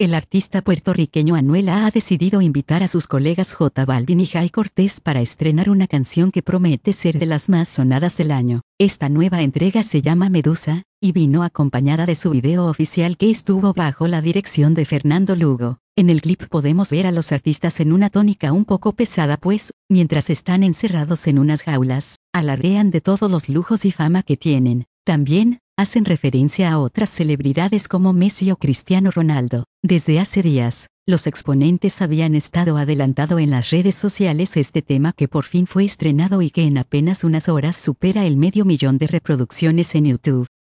El artista puertorriqueño Anuel ha decidido invitar a sus colegas J Balvin y Jay Cortés para estrenar una canción que promete ser de las más sonadas del año. Esta nueva entrega se llama Medusa, y vino acompañada de su video oficial que estuvo bajo la dirección de Fernando Lugo. En el clip podemos ver a los artistas en una tónica un poco pesada pues, mientras están encerrados en unas jaulas, alardean de todos los lujos y fama que tienen. También, hacen referencia a otras celebridades como Messi o Cristiano Ronaldo. Desde hace días, los exponentes habían estado adelantado en las redes sociales este tema que por fin fue estrenado y que en apenas unas horas supera el 500.000 de reproducciones en YouTube.